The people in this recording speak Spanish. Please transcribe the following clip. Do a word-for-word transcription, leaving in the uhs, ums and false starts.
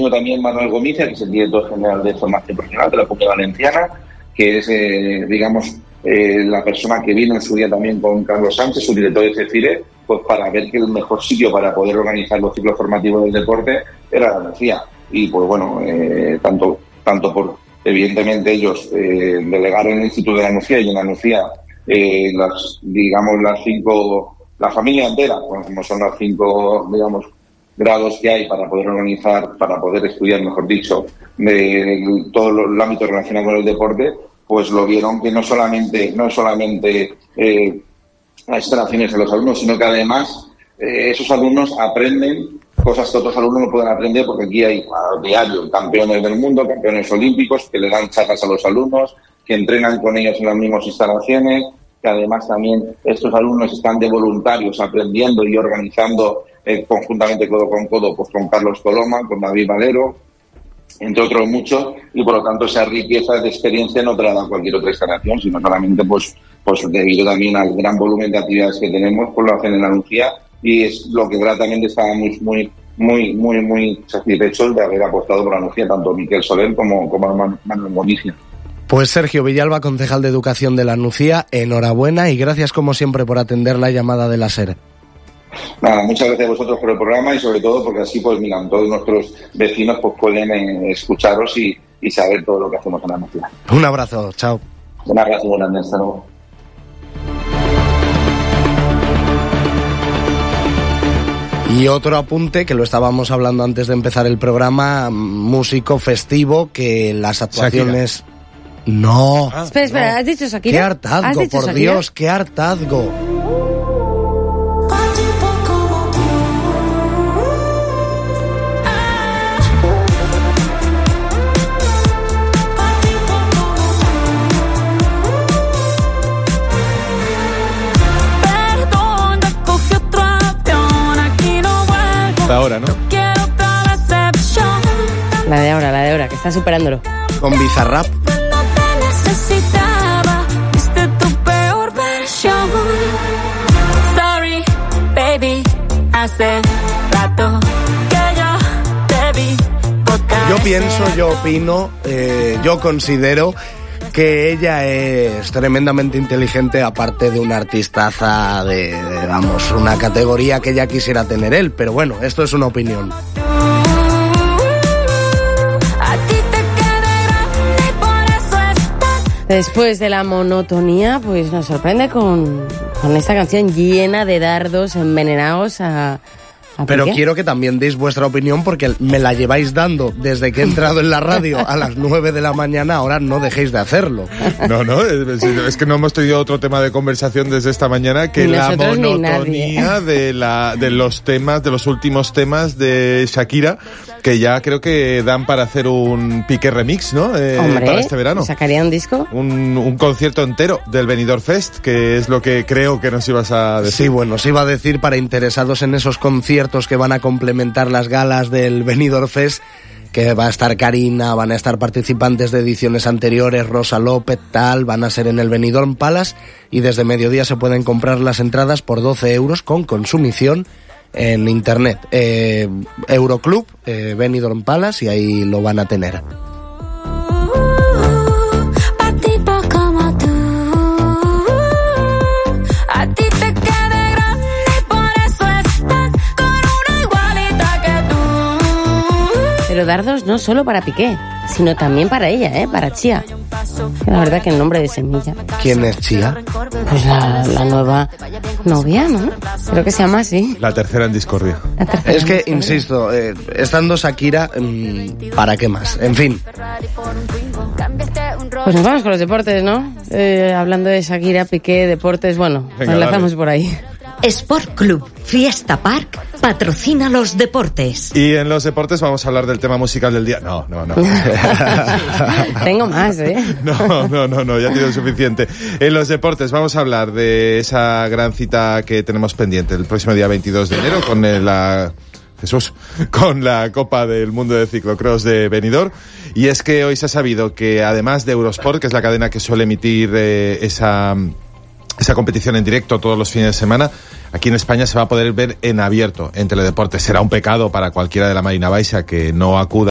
estuvo también Manuel Gomiza, que es el director general de formación profesional de la Comunidad Valenciana, que es, eh, digamos, eh, la persona que vino en su día también con Carlos Sánchez, su director de CECIRE, pues para ver que el mejor sitio para poder organizar los ciclos formativos del deporte era la Nucía. Y pues bueno, eh, tanto, tanto por, evidentemente ellos eh, delegaron en el Instituto de la Nucía y en la Nucía, eh, las, digamos, las cinco, la familia entera, pues, como son los cinco, digamos, grados que hay para poder organizar, para poder estudiar, mejor dicho, de, de todo el ámbito relacionado con el deporte, pues lo vieron que no solamente, no solamente eh, las instalaciones de los alumnos, sino que además eh, esos alumnos aprenden cosas que otros alumnos no pueden aprender, porque aquí hay a diario campeones del mundo, campeones olímpicos, que le dan charlas a los alumnos, que entrenan con ellos en las mismas instalaciones, que además también estos alumnos están de voluntarios aprendiendo y organizando eh, conjuntamente codo con codo, pues con Carlos Coloma, con David Valero, entre otros muchos, y por lo tanto esa riqueza de experiencia no te la da cualquier otra instalación, sino solamente pues, pues debido también al gran volumen de actividades que tenemos, pues lo hacen en la Nucía, y es lo que gratamente estábamos muy, muy, muy, muy satisfechos de haber apostado por la Nucía, tanto Miquel Soler como, como Manuel Gomiza. Pues Sergio Villalba, concejal de Educación de la Nucía, enhorabuena y gracias como siempre por atender la llamada de la SER. Nada, muchas gracias a vosotros por el programa y sobre todo porque así, pues mira, todos nuestros vecinos pues pueden eh, escucharos y, y saber todo lo que hacemos en la Nucía. Un abrazo, chao. Un abrazo grande, hasta luego. Y otro apunte, que lo estábamos hablando antes de empezar el programa, músico festivo, que las actuaciones... Shakira. No. Ah, espera, espera, ¿has dicho Shakira? ¡Qué hartazgo, por Shakira? Dios, qué hartazgo! Ahora, ¿no? La de ahora, la de ahora, que está superándolo. Con Bizarrap. Sorry, baby, hace rato que yo te vi. Yo pienso, yo opino, eh, yo considero que ella es tremendamente inteligente, aparte de una artistaza de, de, vamos, una categoría que ella quisiera tener él, pero bueno, esto es una opinión. Después de la monotonía, pues nos sorprende con, con esta canción llena de dardos envenenados a... Pero quiero que también deis vuestra opinión porque me la lleváis dando desde que he entrado en la radio a las nueve de la mañana, ahora no dejéis de hacerlo. No, no, es, es que no hemos tenido otro tema de conversación desde esta mañana que la monotonía de, la, de los temas, de los últimos temas de Shakira, que ya creo que dan para hacer un Piqué remix, ¿no? Eh, Hombre, para este verano. ¿sacaría un disco? Un, un concierto entero del Benidorm Fest, que es lo que creo que nos ibas a decir. Sí, bueno, os iba a decir, para interesados en esos conciertos que van a complementar las galas del Benidorm Fest, que va a estar Karina, van a estar participantes de ediciones anteriores, Rosa López, tal, van a ser en el Benidorm Palace y desde mediodía se pueden comprar las entradas por doce euros con consumición en internet. Eh, Euroclub, eh, Benidorm Palace, y ahí lo van a tener. Pero dardos no solo para Piqué, sino también para ella, ¿eh? Para Chía. La verdad que el nombre de Semilla. ¿Quién es Chía? Pues la, la nueva novia, ¿no? Creo que se llama así. La tercera en discordia. Tercera es que, en discordia. insisto, eh, estando Shakira, mmm, ¿para qué más? En fin. Pues nos vamos con los deportes, ¿no? Eh, hablando de Shakira, Piqué, deportes, bueno, Venga, nos lanzamos dale. por ahí. Sport Club Fiesta Park patrocina los deportes. Y en los deportes vamos a hablar del tema musical del día. No, no, no. Tengo más, ¿eh? No, no, no, no, ya tiene suficiente. En los deportes vamos a hablar de esa gran cita que tenemos pendiente el próximo día veintidós de enero con el, la... Jesús, con la Copa del Mundo de Ciclocross de Benidorm. Y es que hoy se ha sabido que además de Eurosport, que es la cadena que suele emitir eh, esa... esa competición en directo todos los fines de semana, aquí en España se va a poder ver en abierto, en Teledeporte. Será un pecado para cualquiera de la Marina Baixa que no acuda